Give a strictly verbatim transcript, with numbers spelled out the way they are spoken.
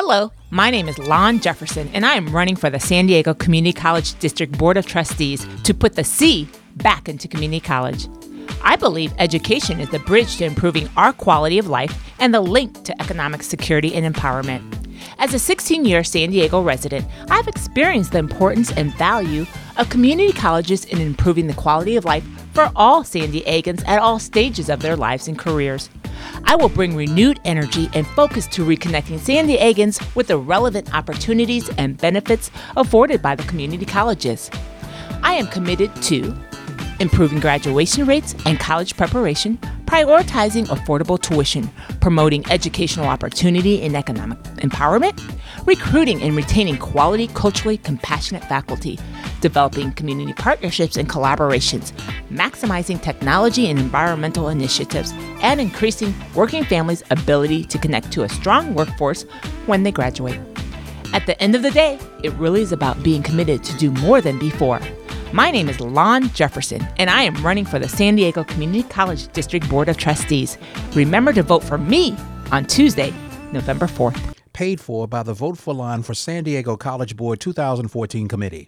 Hello, my name is Lon Jefferson, and I am running for the San Diego Community College District Board of Trustees to put the C back into community college. I believe education is the bridge to improving our quality of life and the link to economic security and empowerment. As a sixteen-year San Diego resident, I've experienced the importance and value of community colleges in improving the quality of life for all San Diegans at all stages of their lives and careers. I will bring renewed energy and focus to reconnecting San Diegans with the relevant opportunities and benefits afforded by the community colleges. I am committed to improving graduation rates and college preparation, prioritizing affordable tuition, promoting educational opportunity and economic empowerment, recruiting and retaining quality, culturally compassionate faculty, developing community partnerships and collaborations, maximizing technology and environmental initiatives, and increasing working families' ability to connect to a strong workforce when they graduate. At the end of the day, it really is about being committed to do more than before. My name is Lon Jefferson, and I am running for the San Diego Community College District Board of Trustees. Remember to vote for me on Tuesday, November fourth. Paid for by the Vote for Lon for San Diego College Board two thousand fourteen committee.